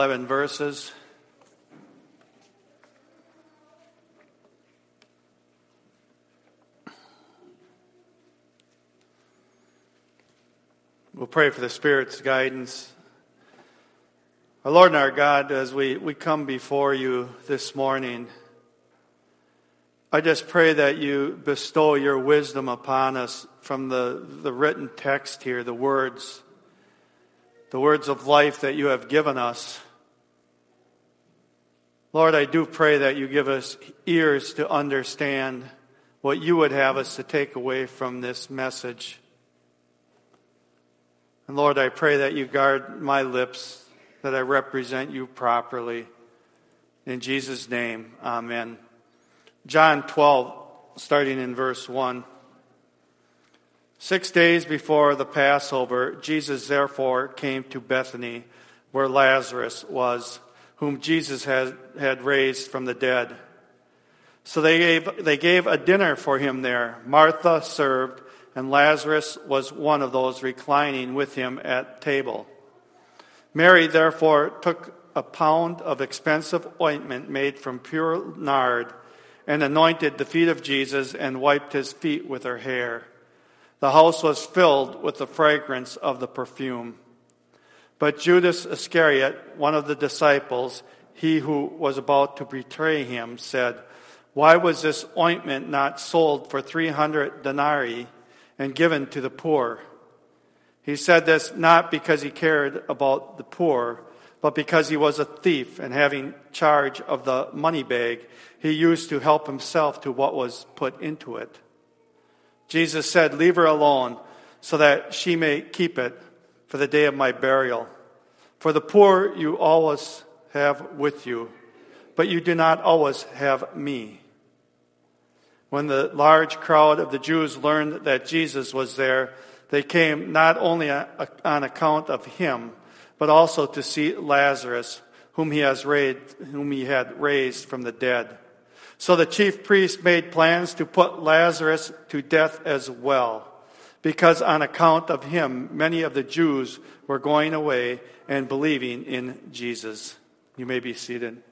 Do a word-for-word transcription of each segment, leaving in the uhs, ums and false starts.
eleven verses. We'll pray for the Spirit's guidance. Our Lord and our God, as we, we come before you this morning, I just pray that you bestow your wisdom upon us from the, the written text here, the words, the words of life that you have given us. Lord, I do pray that you give us ears to understand what you would have us to take away from this message. And Lord, I pray that you guard my lips, that I represent you properly. In Jesus' name, amen. John twelve, starting in verse one. Six days before the Passover, Jesus therefore came to Bethany, where Lazarus was, whom Jesus had, had raised from the dead. So they gave, they gave a dinner for him there. Martha served, and Lazarus was one of those reclining with him at table. Mary therefore took a pound of expensive ointment made from pure nard, and anointed the feet of Jesus and wiped his feet with her hair. The house was filled with the fragrance of the perfume. But Judas Iscariot, one of the disciples, he who was about to betray him, said, "Why was this ointment not sold for three hundred denarii and given to the poor?" He said this not because he cared about the poor, but because he was a thief, and having charge of the money bag, he used to help himself to what was put into it. Jesus said, "Leave her alone, so that she may keep it for the day of my burial. For the poor you always have with you, but you do not always have me." When the large crowd of the Jews learned that Jesus was there, they came not only on account of him, but also to see Lazarus, whom he has raised, whom he had raised from the dead. So the chief priests made plans to put Lazarus to death as well, because on account of him, many of the Jews were going away and believing in Jesus. You may be seated.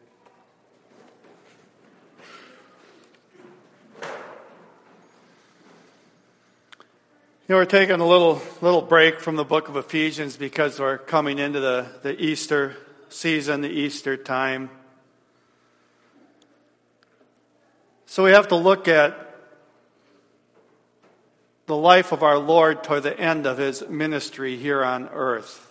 You know, we're taking a little little break from the book of Ephesians because we're coming into the, the Easter season, the Easter time. So we have to look at the life of our Lord toward the end of his ministry here on earth.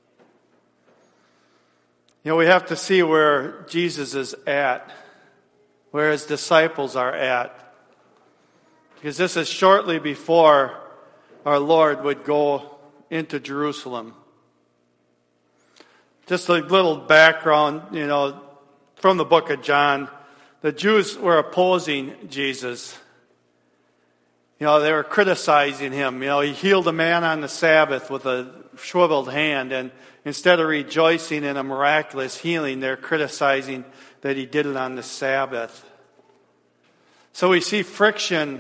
You know, we have to see where Jesus is at, where his disciples are at. Because this is shortly before our Lord would go into Jerusalem. Just a little background, you know, from the book of John. The Jews were opposing Jesus. You know, they were criticizing him. You know, he healed a man on the Sabbath with a shriveled hand, and instead of rejoicing in a miraculous healing, they're criticizing that he did it on the Sabbath. So we see friction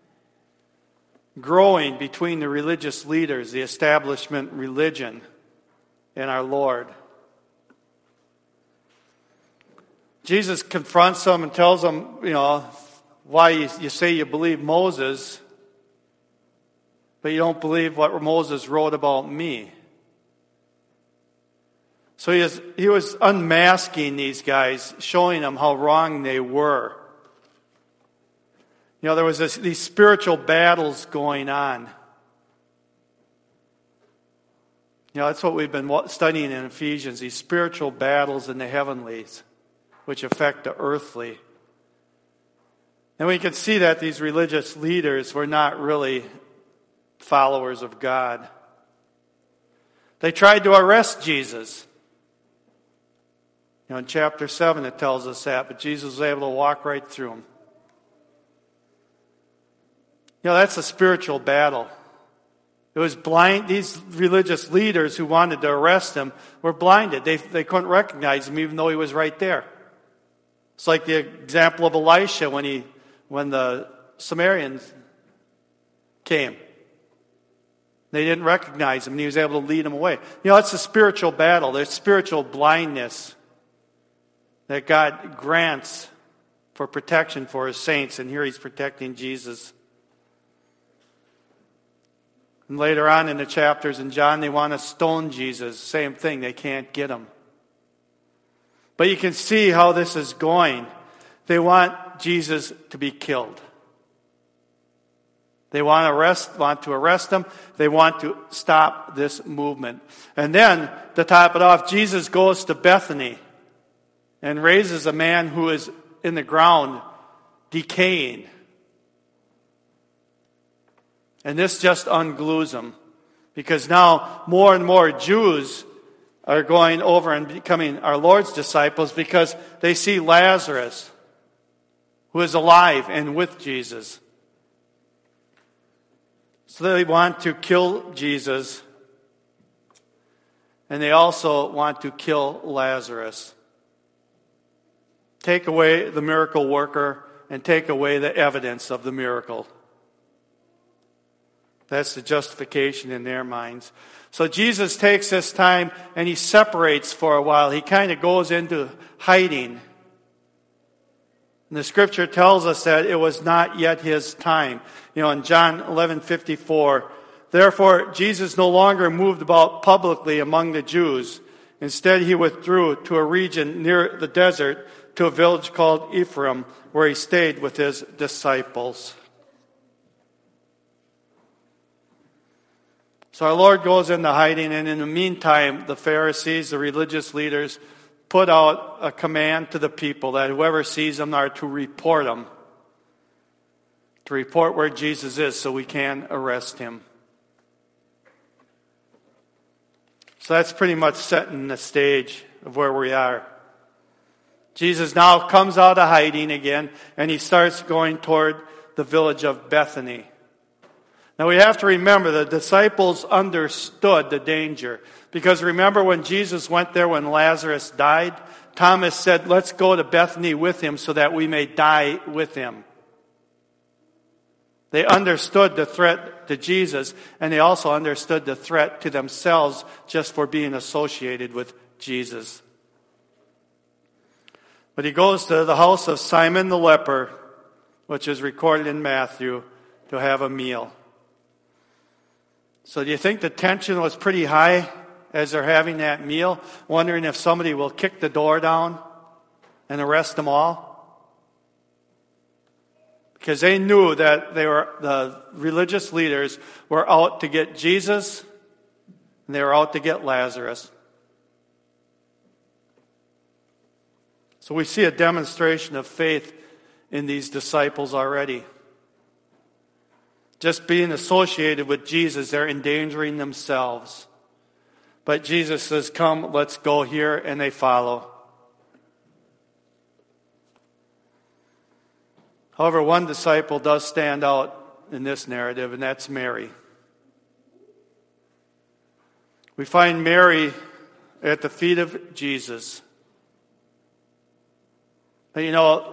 growing between the religious leaders, the establishment religion, and our Lord. Jesus confronts them and tells them, you know, why you, you say you believe Moses, but you don't believe what Moses wrote about me. So he, is, he was unmasking these guys, showing them how wrong they were. You know, there was this, these spiritual battles going on. You know, that's what we've been studying in Ephesians, these spiritual battles in the heavenlies, which affect the earthly. And we can see that these religious leaders were not really followers of God. They tried to arrest Jesus. You know, in chapter seven it tells us that, but Jesus was able to walk right through them. You know, that's a spiritual battle. It was blind. These religious leaders who wanted to arrest him were blinded. They, they couldn't recognize him even though he was right there. It's like the example of Elisha when he, when the Samaritans came. They didn't recognize him, and he was able to lead them away. You know, it's a spiritual battle. There's spiritual blindness that God grants for protection for his saints, and here he's protecting Jesus. And later on in the chapters in John, they want to stone Jesus. Same thing, they can't get him. But you can see how this is going. They want Jesus to be killed. They want to arrest, want to arrest him. They want to stop this movement. And then, to top it off, Jesus goes to Bethany and raises a man who is in the ground decaying. And this just unglues him, because now more and more Jews are going over and becoming our Lord's disciples because they see Lazarus, who is alive and with Jesus. So they want to kill Jesus, and they also want to kill Lazarus. Take away the miracle worker and take away the evidence of the miracle. That's the justification in their minds. So Jesus takes this time and he separates for a while. He kind of goes into hiding. And the scripture tells us that it was not yet his time. You know, in John eleven fifty-four, therefore Jesus no longer moved about publicly among the Jews. Instead, he withdrew to a region near the desert, to a village called Ephraim, where he stayed with his disciples. So our Lord goes into hiding, and in the meantime, the Pharisees, the religious leaders, put out a command to the people that whoever sees them are to report them. To report where Jesus is so we can arrest him. So that's pretty much setting the stage of where we are. Jesus now comes out of hiding again, and he starts going toward the village of Bethany. Now we have to remember the disciples understood the danger. Because remember when Jesus went there when Lazarus died? Thomas said, let's go to Bethany with him so that we may die with him. They understood the threat to Jesus, and they also understood the threat to themselves just for being associated with Jesus. But he goes to the house of Simon the leper, which is recorded in Matthew, to have a meal. So do you think the tension was pretty high as they're having that meal, wondering if somebody will kick the door down and arrest them all? Because they knew that they were the religious leaders were out to get Jesus, and they were out to get Lazarus. So we see a demonstration of faith in these disciples already. Just being associated with Jesus, they're endangering themselves. But Jesus says, come, let's go here, and they follow. However, one disciple does stand out in this narrative, and that's Mary. We find Mary at the feet of Jesus. And you know,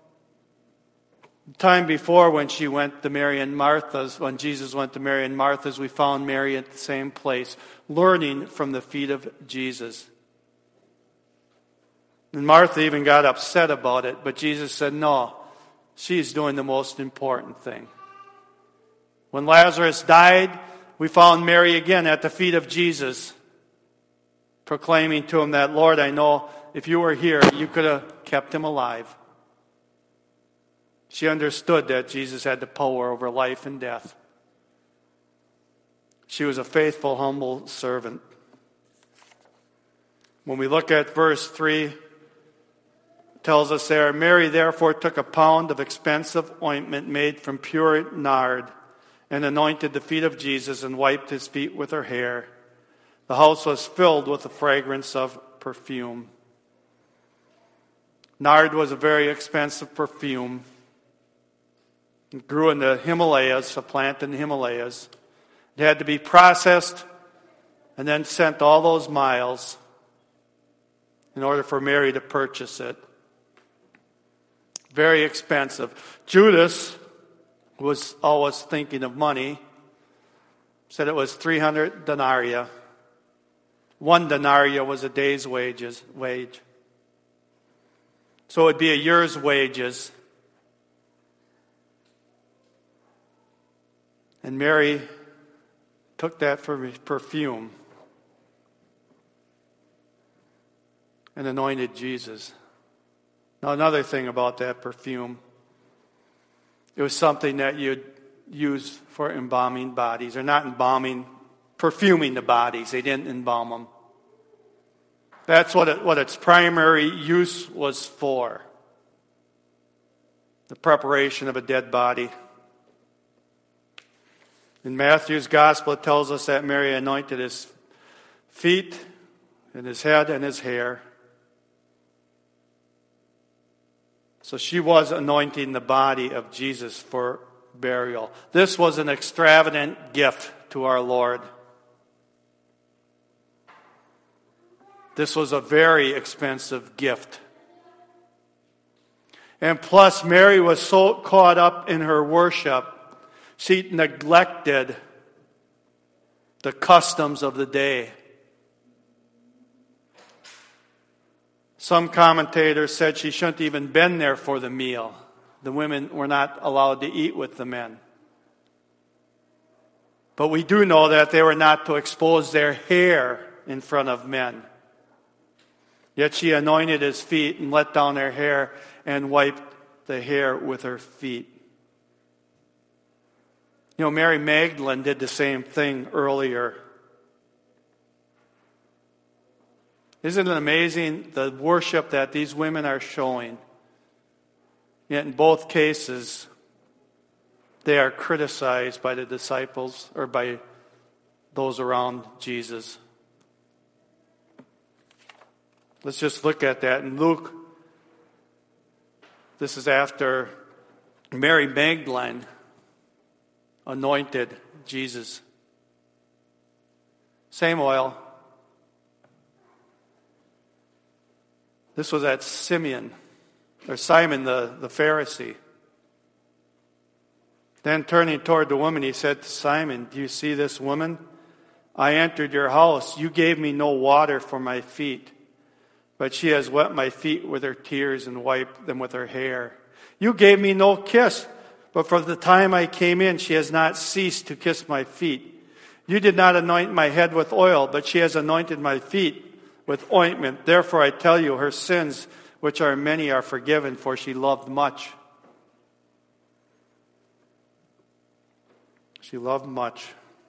time before when she went to Mary and Martha's, when Jesus went to Mary and Martha's, we found Mary at the same place, learning from the feet of Jesus. And Martha even got upset about it, but Jesus said, no, she's doing the most important thing. When Lazarus died, we found Mary again at the feet of Jesus, proclaiming to him that, Lord, I know if you were here, you could have kept him alive. She understood that Jesus had the power over life and death. She was a faithful, humble servant. When we look at verse three, it tells us there, Mary therefore took a pound of expensive ointment made from pure nard and anointed the feet of Jesus and wiped his feet with her hair. The house was filled with the fragrance of perfume. Nard was a very expensive perfume. It grew in the Himalayas, a plant in the Himalayas. It had to be processed and then sent all those miles in order for Mary to purchase it. Very expensive. Judas was always thinking of money. said it was three hundred denarii. One denarii was a day's wages, wage. So it would be a year's wages. And Mary took that for perfume and anointed Jesus. Now, another thing about that perfume, it was something that you'd use for embalming bodies, or not embalming, perfuming the bodies. They didn't embalm them. That's what it, what its primary use was for. The preparation of a dead body. In Matthew's gospel, it tells us that Mary anointed his feet and his head and his hair. So she was anointing the body of Jesus for burial. This was an extravagant gift to our Lord. This was a very expensive gift. And plus, Mary was so caught up in her worship, she neglected the customs of the day. Some commentators said she shouldn't even been there for the meal. The women were not allowed to eat with the men. But we do know that they were not to expose their hair in front of men. Yet she anointed his feet and let down her hair and wiped the hair with her feet. You know, Mary Magdalene did the same thing earlier. Isn't it amazing the worship that these women are showing? Yet in both cases, they are criticized by the disciples or by those around Jesus. Let's just look at that. In Luke, this is after Mary Magdalene anointed Jesus. Same oil. This was at Simeon, or Simon the, the Pharisee. Then turning toward the woman, he said to Simon, "Do you see this woman? I entered your house. You gave me no water for my feet, but she has wet my feet with her tears and wiped them with her hair. You gave me no kiss, but from the time I came in, she has not ceased to kiss my feet. You did not anoint my head with oil, but she has anointed my feet with ointment. Therefore I tell you, her sins, which are many, are forgiven, for she loved much." She loved much.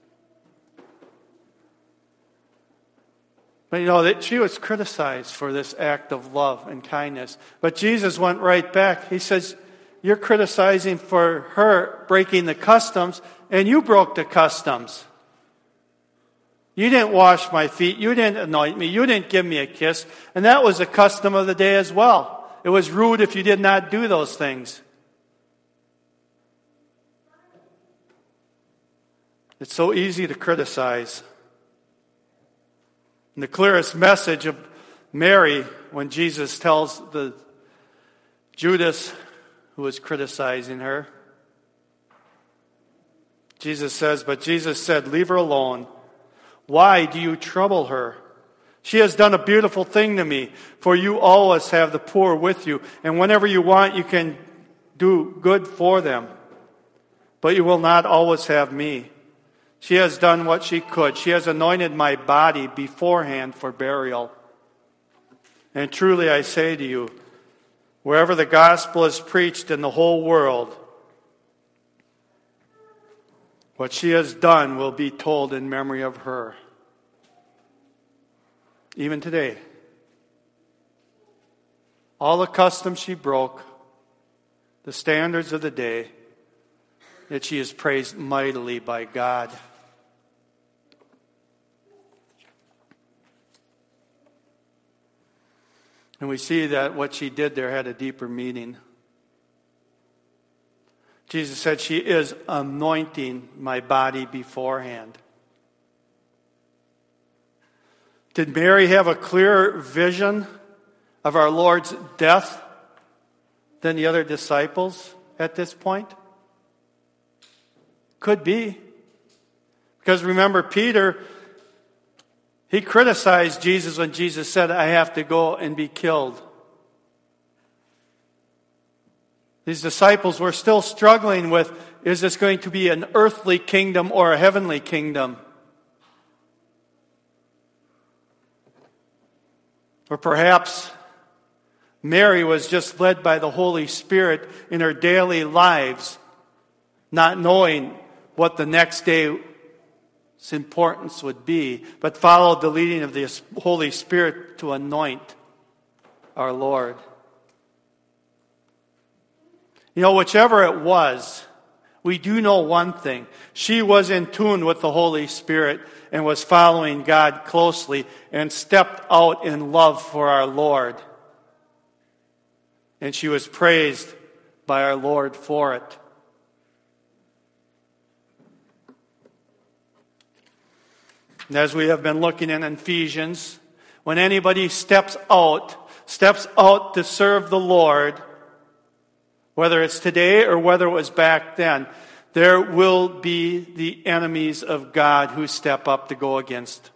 But you know, that she was criticized for this act of love and kindness. But Jesus went right back. He says, "You're criticizing for her breaking the customs, and you broke the customs. You didn't wash my feet. You didn't anoint me. You didn't give me a kiss." And that was a custom of the day as well. It was rude if you did not do those things. It's so easy to criticize. And the clearest message of Mary, when Jesus tells the Judas who was criticizing her, Jesus says, "But Jesus said, 'Leave her alone. Why do you trouble her? She has done a beautiful thing to me, for you always have the poor with you, and whenever you want, you can do good for them. But you will not always have me. She has done what she could. She has anointed my body beforehand for burial. And truly I say to you, wherever the gospel is preached in the whole world, what she has done will be told in memory of her." Even today, all the customs she broke, the standards of the day, that she is praised mightily by God. And we see that what she did there had a deeper meaning. Jesus said, "She is anointing my body beforehand." Did Mary have a clearer vision of our Lord's death than the other disciples at this point? Could be. Because remember, Peter, he criticized Jesus when Jesus said, I have to go and be killed. These disciples were still struggling with, is this going to be an earthly kingdom or a heavenly kingdom? Or perhaps Mary was just led by the Holy Spirit in her daily lives, not knowing what the next day's importance would be, but followed the leading of the Holy Spirit to anoint our Lord. You know, whichever it was, we do know one thing. She was in tune with the Holy Spirit and was following God closely and stepped out in love for our Lord. And she was praised by our Lord for it. And as we have been looking in Ephesians, when anybody steps out, steps out to serve the Lord, whether it's today or whether it was back then, there will be the enemies of God who step up to go against.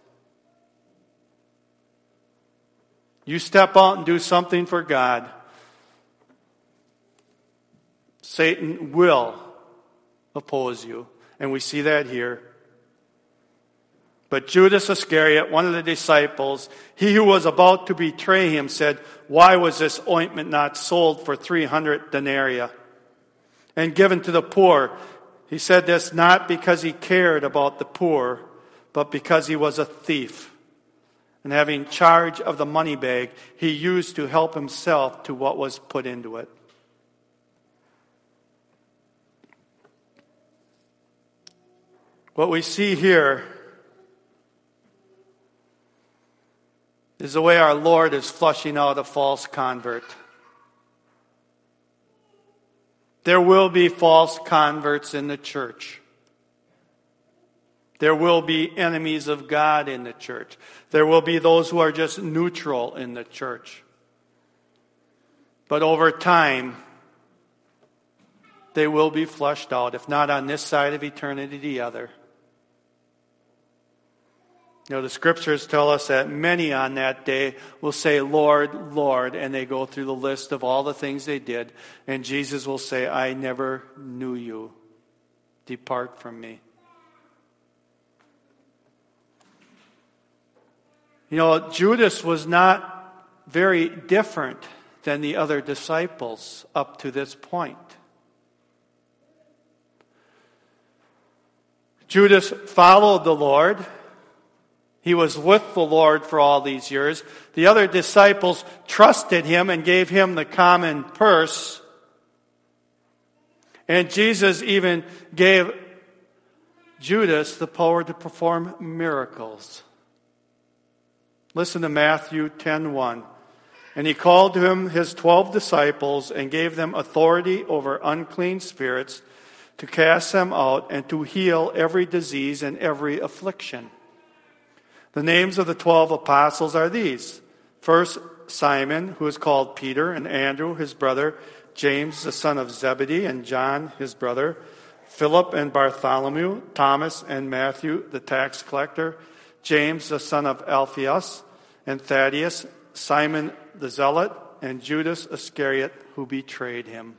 You step out and do something for God, Satan will oppose you. And we see that here. But Judas Iscariot, one of the disciples, he who was about to betray him, said, why was this ointment not sold for three hundred denarii and given to the poor? He said this not because he cared about the poor, but because he was a thief. And having charge of the money bag, he used to help himself to what was put into it. What we see here is the way our Lord is flushing out a false convert. There will be false converts in the church. There will be enemies of God in the church. There will be those who are just neutral in the church. But over time, they will be flushed out, if not on this side of eternity, the other. You know, the scriptures tell us that many on that day will say, Lord, Lord, and they go through the list of all the things they did, and Jesus will say, I never knew you. Depart from me. You know, Judas was not very different than the other disciples up to this point. Judas followed the Lord. He was with the Lord for all these years. The other disciples trusted him and gave him the common purse. And Jesus even gave Judas the power to perform miracles. Listen to Matthew ten one. And he called to him his twelve disciples and gave them authority over unclean spirits to cast them out and to heal every disease and every affliction. The names of the twelve apostles are these. First, Simon, who is called Peter, and Andrew, his brother, James, the son of Zebedee, and John, his brother, Philip and Bartholomew, Thomas and Matthew, the tax collector, James, the son of Alphaeus, and Thaddeus, Simon the zealot, and Judas Iscariot, who betrayed him.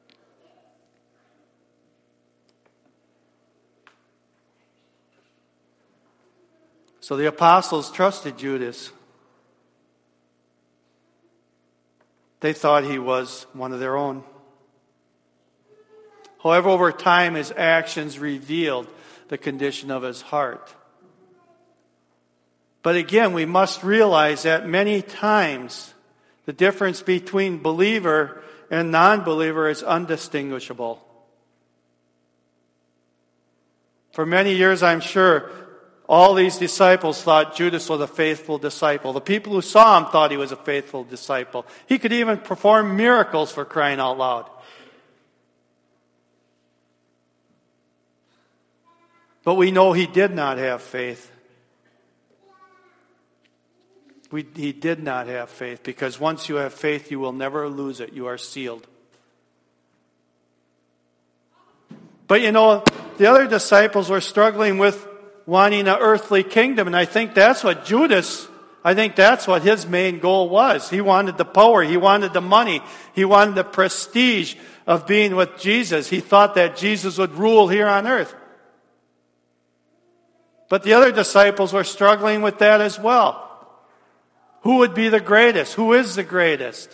So the apostles trusted Judas. They thought he was one of their own. However, over time, his actions revealed the condition of his heart. But again, we must realize that many times the difference between believer and non-believer is undistinguishable. For many years, I'm sure, all these disciples thought Judas was a faithful disciple. The people who saw him thought he was a faithful disciple. He could even perform miracles, for crying out loud. But we know he did not have faith. We, he did not have faith, because once you have faith, you will never lose it. You are sealed. But you know, the other disciples were struggling with wanting an earthly kingdom. And I think that's what Judas, I think that's what his main goal was. He wanted the power. He wanted the money. He wanted the prestige of being with Jesus. He thought that Jesus would rule here on earth. But the other disciples were struggling with that as well. Who would be the greatest? Who is the greatest?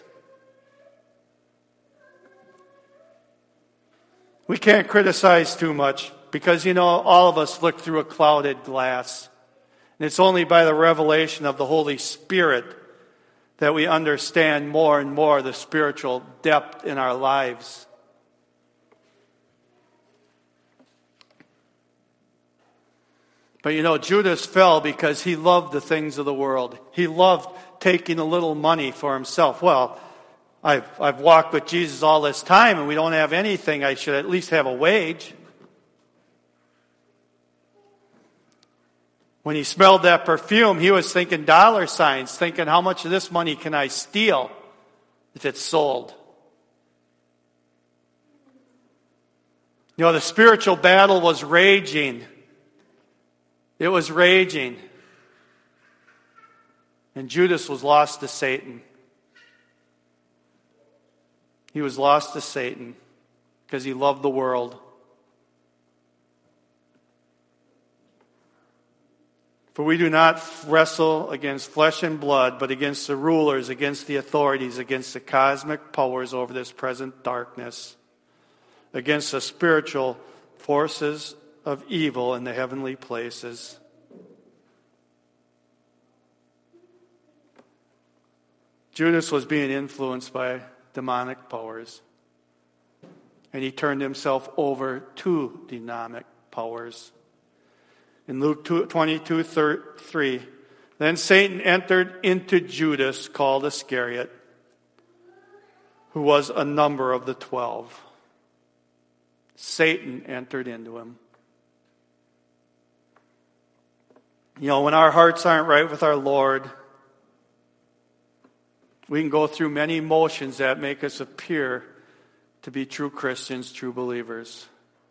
We can't criticize too much because, you know, all of us look through a clouded glass. And it's only by the revelation of the Holy Spirit that we understand more and more the spiritual depth in our lives. But you know, Judas fell because he loved the things of the world. He loved taking a little money for himself. Well, I've, I've walked with Jesus all this time and we don't have anything. I should at least have a wage. When he smelled that perfume, he was thinking dollar signs, thinking how much of this money can I steal if it's sold? You know, the spiritual battle was raging. It was raging. And Judas was lost to Satan. He was lost to Satan because he loved the world. For we do not wrestle against flesh and blood, but against the rulers, against the authorities, against the cosmic powers over this present darkness, against the spiritual forces of evil in the heavenly places. Judas was being influenced by demonic powers, and he turned himself over to demonic powers. In Luke twenty-two three, then Satan entered into Judas, called Iscariot, who was a number of the twelve. Satan entered into him. You know, when our hearts aren't right with our Lord, we can go through many emotions that make us appear to be true Christians, true believers.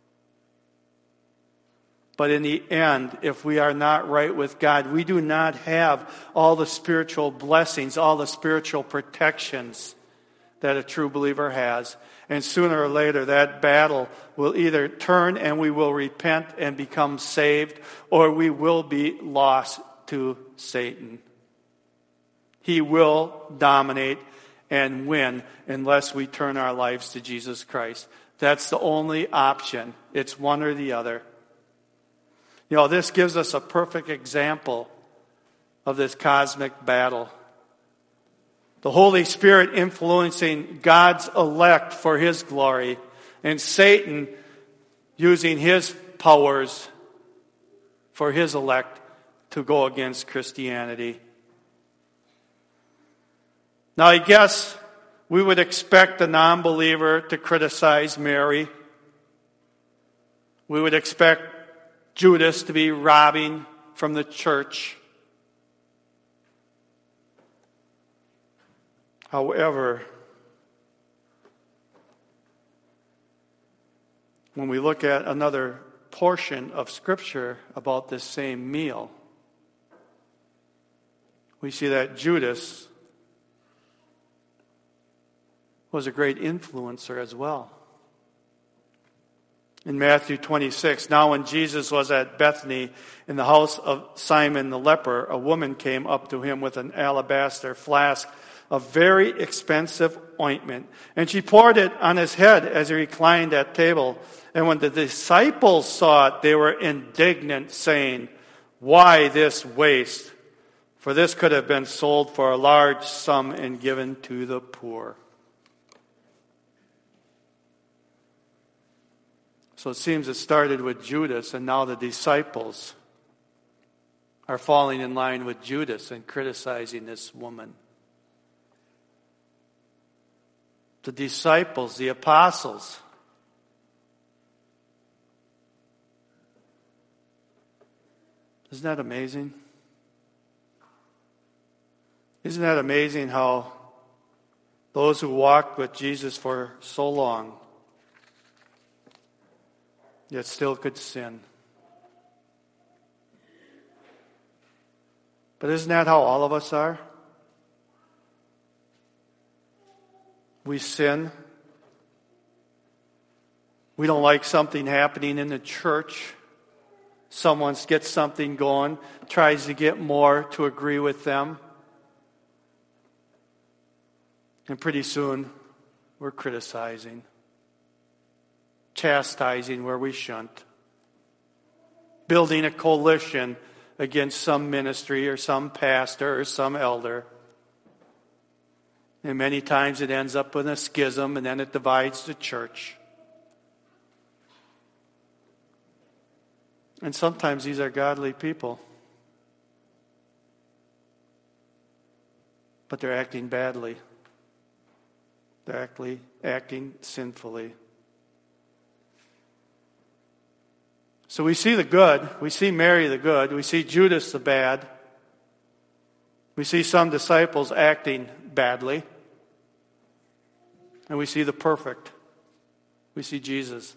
But in the end, if we are not right with God, we do not have all the spiritual blessings, all the spiritual protections that a true believer has. And sooner or later, that battle will either turn and we will repent and become saved, or we will be lost to Satan. He will dominate and win unless we turn our lives to Jesus Christ. That's the only option. It's one or the other. You know, this gives us a perfect example of this cosmic battle. The Holy Spirit influencing God's elect for His glory, and Satan using his powers for his elect to go against Christianity. Now, I guess we would expect the non-believer to criticize Mary. We would expect Judas to be robbing from the church. However, when we look at another portion of Scripture about this same meal, we see that Judas was a great influencer as well. In Matthew twenty-six, now when Jesus was at Bethany in the house of Simon the leper, a woman came up to him with an alabaster flask of very expensive ointment, and she poured it on his head as he reclined at table. And when the disciples saw it, they were indignant, saying, "Why this waste? For this could have been sold for a large sum and given to the poor." So it seems it started with Judas, and now the disciples are falling in line with Judas and criticizing this woman. The disciples, the apostles. Isn't that amazing? Isn't that amazing how those who walked with Jesus for so long yet still could sin? But isn't that how all of us are? We sin. We don't like something happening in the church. Someone gets something going, tries to get more to agree with them. And pretty soon, we're criticizing, chastising where we shouldn't, building a coalition against some ministry or some pastor or some elder. And many times it ends up in a schism, and then it divides the church. And sometimes these are godly people. But they're acting badly. They're actually acting sinfully. So we see the good. We see Mary the good. We see Judas the bad. We see some disciples acting badly. And we see the perfect. We see Jesus.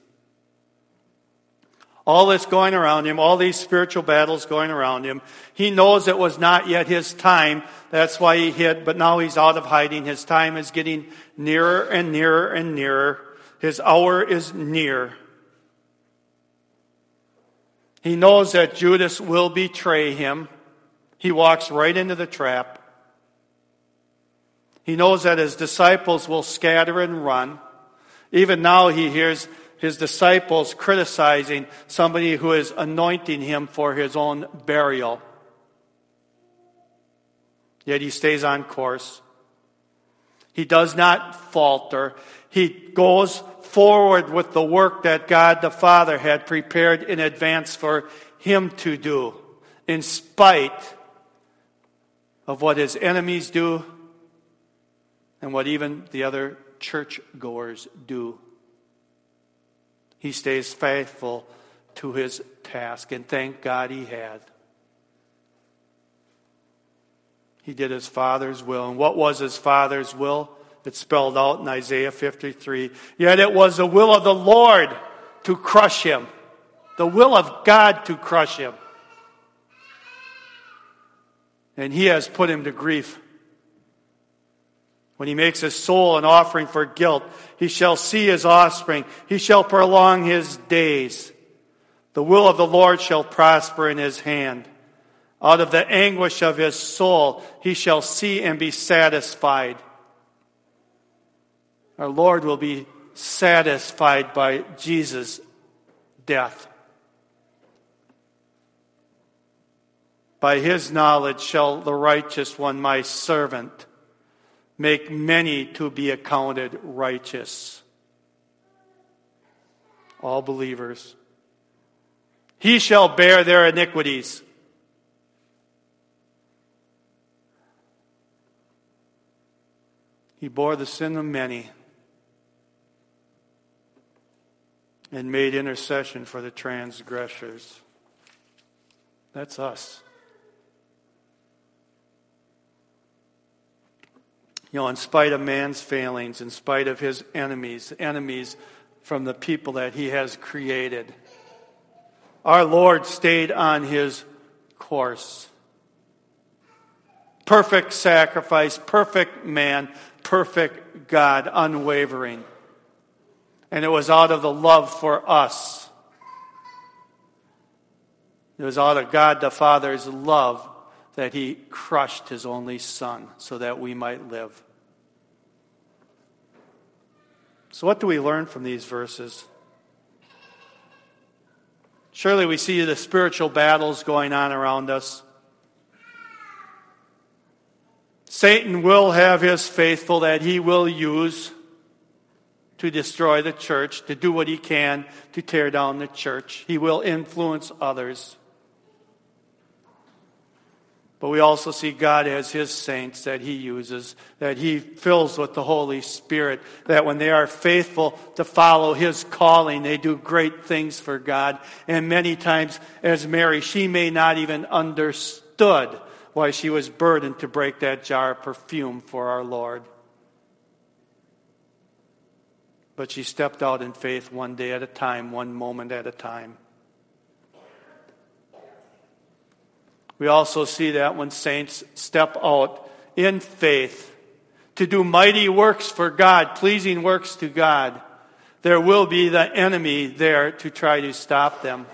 All this going around him, all these spiritual battles going around him. He knows it was not yet his time. That's why he hid, but now he's out of hiding. His time is getting nearer and nearer and nearer. His hour is near. He knows that Judas will betray him. He walks right into the trap. He knows that his disciples will scatter and run. Even now he hears his disciples criticizing somebody who is anointing him for his own burial. Yet he stays on course. He does not falter. He goes forward with the work that God the Father had prepared in advance for him to do, in spite of what his enemies do and what even the other churchgoers do. He stays faithful to his task, and thank God he had. He did his Father's will. And what was his Father's will? It's spelled out in Isaiah fifty-three. Yet it was the will of the Lord to crush him. The will of God to crush him. And he has put him to grief. When he makes his soul an offering for guilt, he shall see his offspring. He shall prolong his days. The will of the Lord shall prosper in his hand. Out of the anguish of his soul, he shall see and be satisfied. Our Lord will be satisfied by Jesus' death. By his knowledge shall the righteous one, my servant, make many to be accounted righteous. All believers. He shall bear their iniquities. He bore the sin of many and made intercession for the transgressors. That's us. You know, in spite of man's failings, in spite of his enemies, enemies from the people that he has created, our Lord stayed on his course. Perfect sacrifice, perfect man, perfect God, unwavering. And it was out of the love for us. It was out of God the Father's love that he crushed his only Son so that we might live. So what do we learn from these verses? Surely we see the spiritual battles going on around us. Satan will have his faithful that he will use to destroy the church, to do what he can to tear down the church. He will influence others. But we also see God as his saints that he uses, that he fills with the Holy Spirit, that when they are faithful to follow his calling, they do great things for God. And many times, as Mary, she may not even understood why she was burdened to break that jar of perfume for our Lord. But she stepped out in faith one day at a time, one moment at a time. We also see that when saints step out in faith to do mighty works for God, pleasing works to God, there will be the enemy there to try to stop them.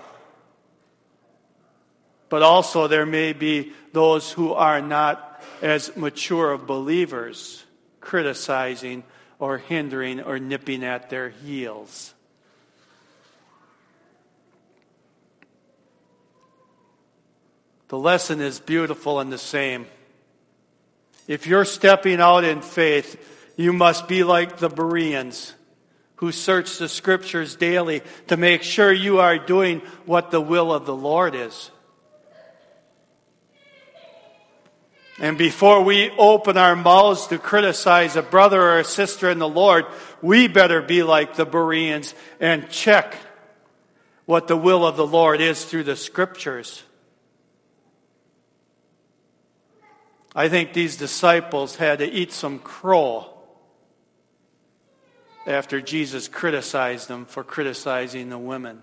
But also there may be those who are not as mature of believers, criticizing or hindering or nipping at their heels. The lesson is beautiful and the same. If you're stepping out in faith, you must be like the Bereans, who search the Scriptures daily to make sure you are doing what the will of the Lord is. And before we open our mouths to criticize a brother or a sister in the Lord, we better be like the Bereans and check what the will of the Lord is through the Scriptures. I think these disciples had to eat some crow after Jesus criticized them for criticizing the women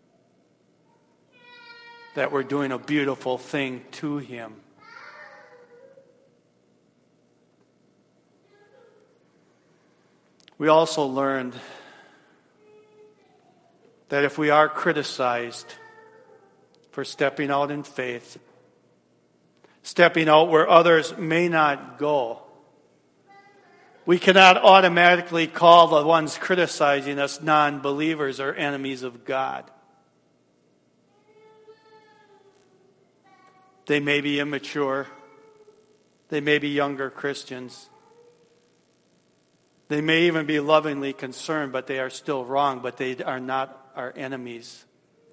that were doing a beautiful thing to him. We also learned that if we are criticized for stepping out in faith, stepping out where others may not go, we cannot automatically call the ones criticizing us non-believers or enemies of God. They may be immature. They may be younger Christians. They may even be lovingly concerned, but they are still wrong, but they are not our enemies.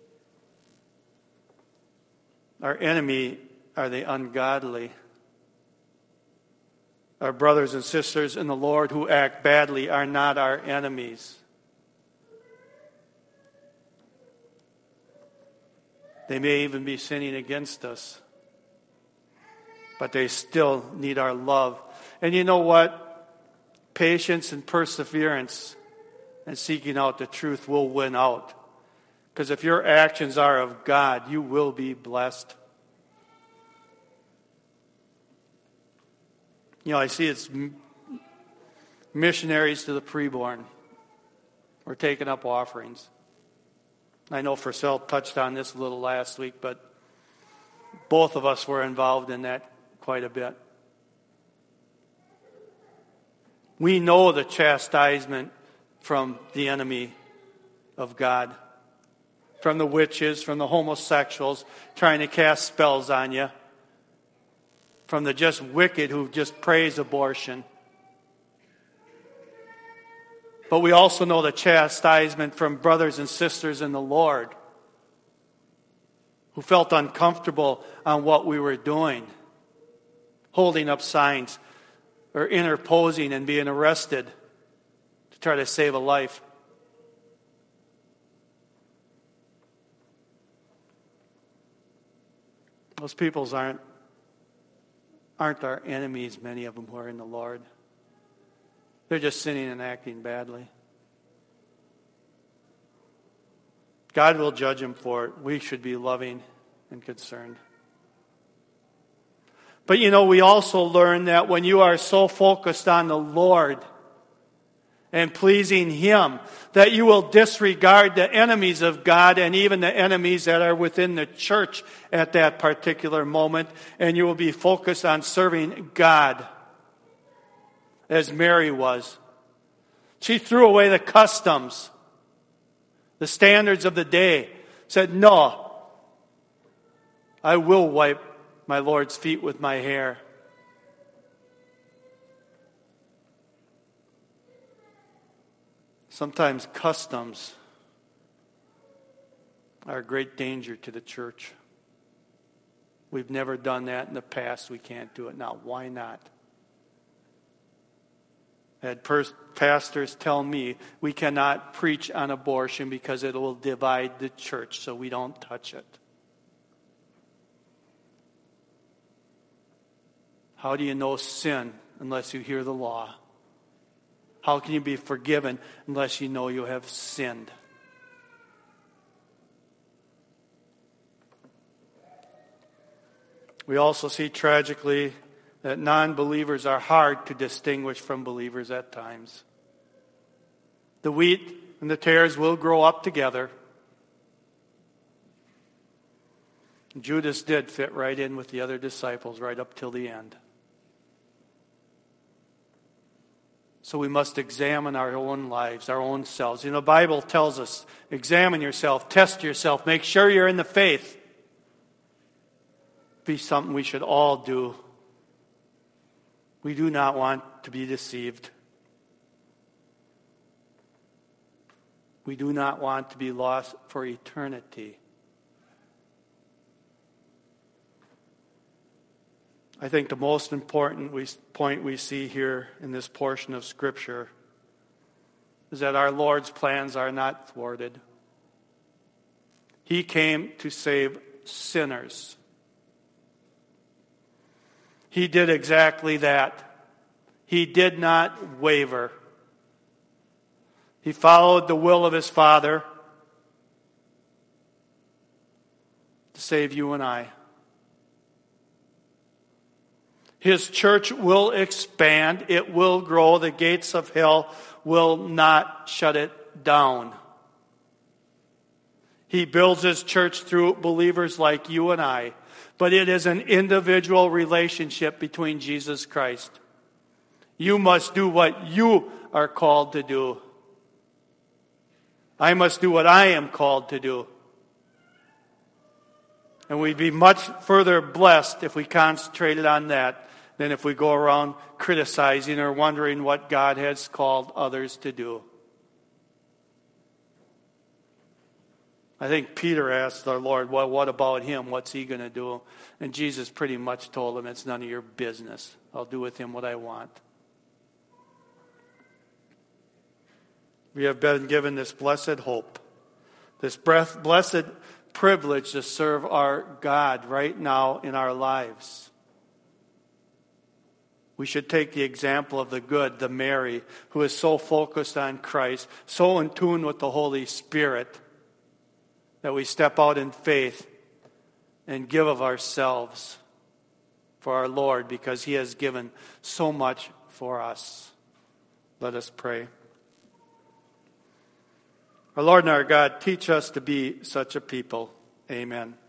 Our enemy are the ungodly. Our brothers and sisters in the Lord who act badly are not our enemies. They may even be sinning against us, but they still need our love. And you know what? Patience and perseverance and seeking out the truth will win out. Because if your actions are of God, you will be blessed. You know, I see it's missionaries to the preborn. We're taking up offerings. I know Purcell touched on this a little last week, but both of us were involved in that quite a bit. We know the chastisement from the enemy of God, from the witches, from the homosexuals trying to cast spells on you, from the just wicked who just praise abortion. But we also know the chastisement from brothers and sisters in the Lord who felt uncomfortable on what we were doing, holding up signs or interposing and being arrested to try to save a life. Those peoples aren't aren't our enemies, many of them who are in the Lord. They're just sinning and acting badly. God will judge them for it. We should be loving and concerned. But you know, we also learn that when you are so focused on the Lord and pleasing Him, that you will disregard the enemies of God and even the enemies that are within the church at that particular moment, and you will be focused on serving God, as Mary was. She threw away the customs, the standards of the day, said, "No, I will wipe my Lord's feet with my hair." Sometimes customs are a great danger to the church. We've never done that in the past. We can't do it now. Why not? I had pers- pastors tell me we cannot preach on abortion because it will divide the church, so we don't touch it. How do you know sin unless you hear the law? How can you be forgiven unless you know you have sinned? We also see tragically that non-believers are hard to distinguish from believers at times. The wheat and the tares will grow up together. Judas did fit right in with the other disciples right up till the end. So we must examine our own lives, our own selves. You know, the Bible tells us, examine yourself, test yourself, make sure you're in the faith. Be something we should all do. We do not want to be deceived. We do not want to be lost for eternity. I think the most important we, point we see here in this portion of Scripture is that our Lord's plans are not thwarted. He came to save sinners. He did exactly that. He did not waver. He followed the will of his Father to save you and I. His church will expand. It will grow. The gates of hell will not shut it down. He builds his church through believers like you and I. But it is an individual relationship between Jesus Christ. You must do what you are called to do. I must do what I am called to do. And we'd be much further blessed if we concentrated on that than if we go around criticizing or wondering what God has called others to do. I think Peter asked our Lord, well, what about him? What's he going to do? And Jesus pretty much told him, it's none of your business. I'll do with him what I want. We have been given this blessed hope, this breath, blessed privilege to serve our God right now in our lives. We should take the example of the good, the Mary, who is so focused on Christ, so in tune with the Holy Spirit, that we step out in faith and give of ourselves for our Lord, because he has given so much for us. Let us pray. Our Lord and our God, teach us to be such a people. Amen.